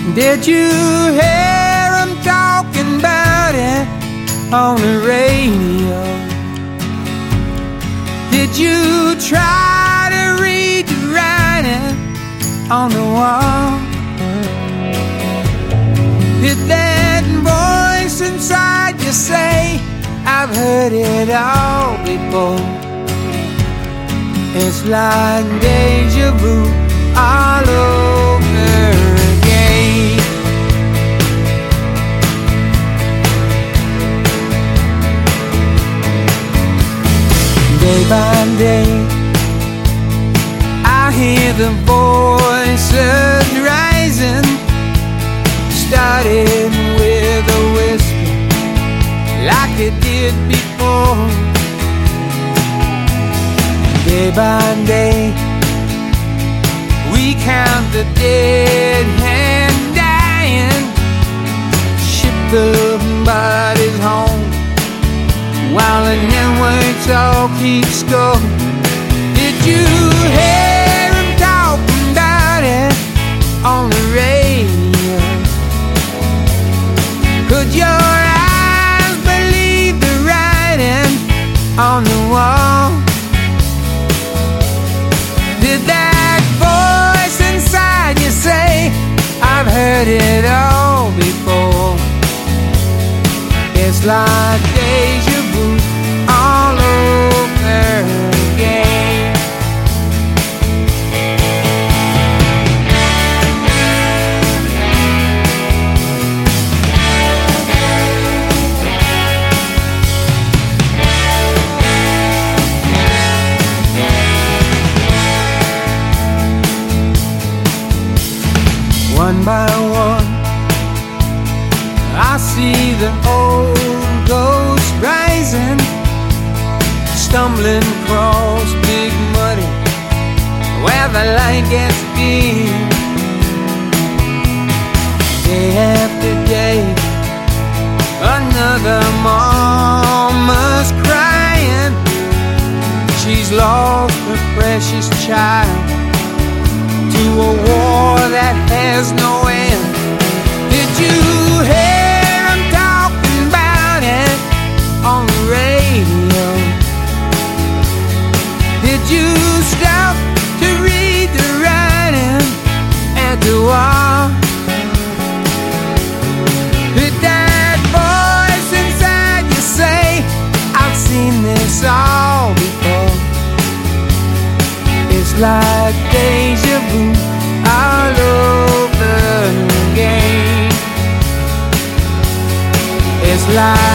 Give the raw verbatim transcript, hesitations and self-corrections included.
Did you hear them talking about it on the radio? Did you try to read the writing on the wall? Did that voice inside you say, I've heard it all before? It's like deja vu all over again. Day by day I hear the voices rising, starting with a whisper like it did before. Day by day we count the dead and dying, ship the bodies home while the networks all keeps going. Did you hear them talking about it on the radio? Could your eyes believe the writing on the wall? Did that voice inside you say, I've heard it all before? It's like deja vu all over again. One by one I see the old ghosts rising, stumbling across big muddy where the light gets dim. Day after day another mama's crying. She's lost her precious child to a war that has no end. Did you hear them talking about it on the radio? Did you stop to read the writing at the wall? Did that voice inside you say, I've seen this all before? It's like deja vu all over again. It's like